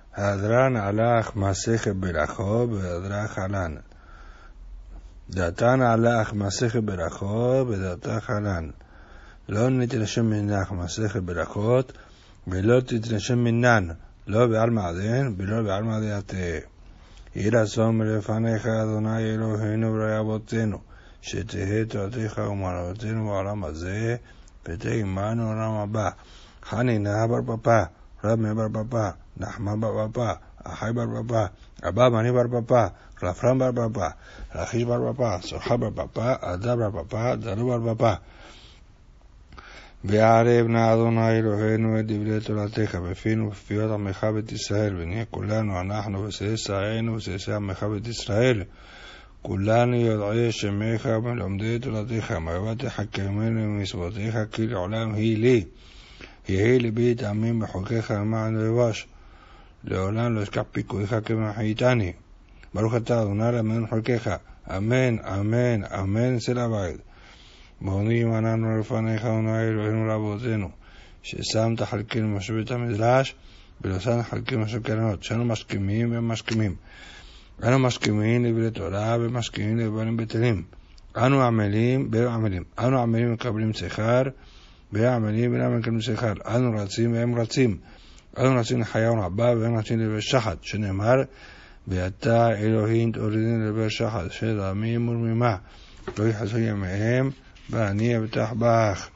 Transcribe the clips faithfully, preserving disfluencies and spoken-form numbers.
הדרן הלך מסכת ברכות והדרך חלן. דתן הלך מסכת ברכות ודתה חלן. לא נתרשם מנך מסכת ברכות ולא תתרשם מנן, לא בעל מעדן ולא בעל מעדן תהא. יהי רצון מלפניך אדוני אלוהינו ורע אבותינו, שתהא תורתך ומנעותינו בעולם הזה ותהא עמנו עולם הבא. חנינא בר פפא, רב מאיר בר פפא, נחמן בר פפא, אחי בר פפא, אבא מני בר פפא, רפרם בר פפא, רכיש בר פפא, סורחה בר פפא, עדה בר פפא, דלו בר פפא. וערב נא אדוני אלוהינו את דברי תורתך בפינו ובפיות עמך בית ישראל, ונהיה כולנו אנחנו וששי עינו וששי עמך בית ישראל, כולנו יודעי שמך ולומדי תורתך, מרבה תחכמנו ומצוותיך כי לעולם היא לי. יהי ליבי תאמין בחוקיך למען לא יבוש, לעולם לא אשכח פיקודיך כמחייתני. ברוך אתה אדוני למען חוקיך, אמן אמן אמן סלע בית. בונים עננו לפניך אדוני אלוהינו לאבותינו, ששמת חלקינו משהו בית המדרש ולא שמת חלקינו משהו קרנות, שאנו משכימים ומשכימים. אנו משכימים לבלי תורה ומשכימים לבלים בטלים. אנו עמלים והם עמלים. אנו עמלים מקבלים שכר והם עמלים ולהם מקבלים שכר. אנו רצים והם רצים. אנו רצים לחיה ורבה והם רצים לבר שחת, שנאמר ואתה אלוהים תורידין לבר שחת, שדמים ורמימה לא יחסו ימיהם ואני אבטח בך.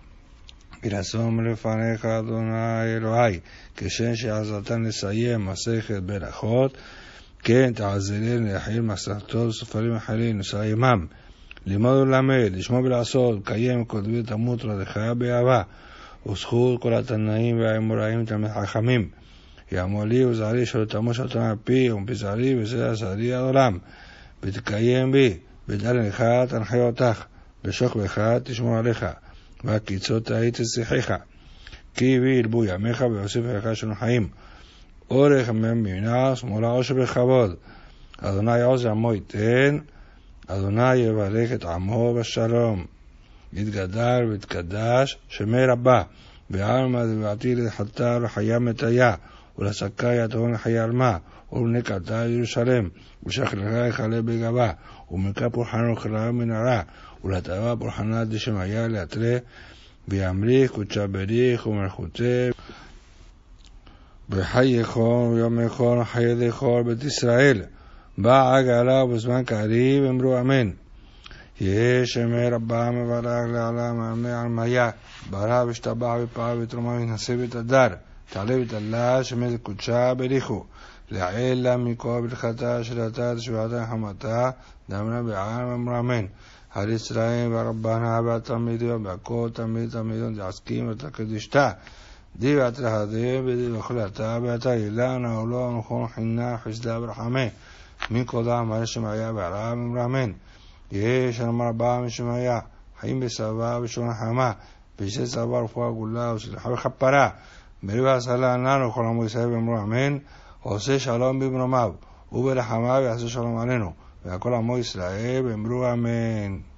ירצון לפניך אדוני אלוהי, כשם שעזרתן לסיים מסכת ברכות, כן תעזרני להחיל מסכתות וספרים אחרים לסיימם, ללמוד ולמד, לשמוע ולעשות, לקיים כל דבר תלמוד תורתך באהבה, וזכות כל התנאים והאמוראים תלמיד חכמים. יאמר לי וזערי שלא תמוש אותם על פי ומפי זערי וסדר זערי עד עולם, ותקיים בי, ותדע לך תנחה אותך, בשוק בך תשמור עליך, והקיצות תהי תשיחיך, כי בי ילבו ימיך ויוסיף לך שנו חיים. אורך ממינך שמאלה עושר בכבוד. אדוני עוז עמו ייתן, אדוני יברך את עמו בשלום. יתגדל ויתקדש שמי רבה, ועלמא דבעתי לחטא לחיה מטיה, ולסקה יתהון לחיה עלמה, ולנקתה ירושלים, ושכלך יחלה בגבה, ומקה פורחנו חלה מנהרה, ולתאווה פורחנה דשמיה להתרה, וימליך קודשה בריך ומלכותה, בחי יכול ויום יכול חיי יכול בית ישראל. בא עגלה ובזמן קריב אמרו אמן. יהי שמי רבה מברך לעולם עמי עלמיה, ברא ושתבע ופעה ותרומה ונשא ותדר, תעלה ותעלה שמי זה קודשה בריחו, לעילה מכל ברכתה שלתה תשבעתה חמתה, דמנה בעלם אמרו אמן. על ישראל ורבנה והתלמידים והכל תלמיד תלמידון דעסקים ותקדישתה, די ואתרחדים ודי וחלתה ואתה אילן העולם ונכון חינה חסדה ורחמה מן קודם מלא שמעיה ועליו ממרמן. יהי שנאמר רבה משמעיה חיים בסבא ושונה חמה וישי סבא רפואה גולה וסליחה וכפרה מריבה סלה עננו וכל עמו ישראל ואמרו אמן. עושה שלום במרומיו וברחמיו יעשה שלום עלינו והכל עמו ישראל ואמרו אמן.